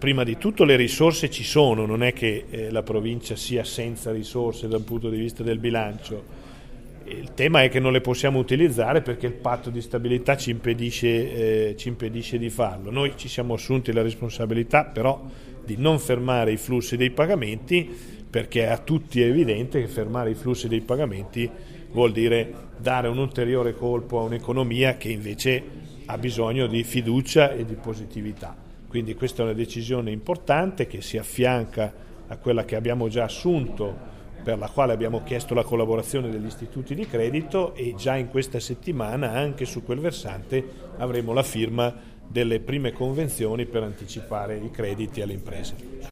prima di tutto le risorse ci sono, non è che la provincia sia senza risorse dal punto di vista del bilancio. Il tema è che non le possiamo utilizzare perché il patto di stabilità ci impedisce di farlo. Noi ci siamo assunti la responsabilità però di non fermare i flussi dei pagamenti, perché a tutti è evidente che fermare i flussi dei pagamenti vuol dire dare un ulteriore colpo a un'economia che invece ha bisogno di fiducia e di positività. Quindi questa è una decisione importante che si affianca a quella che abbiamo già assunto, per la quale abbiamo chiesto la collaborazione degli istituti di credito, e già in questa settimana anche su quel versante avremo la firma delle prime convenzioni per anticipare i crediti alle imprese.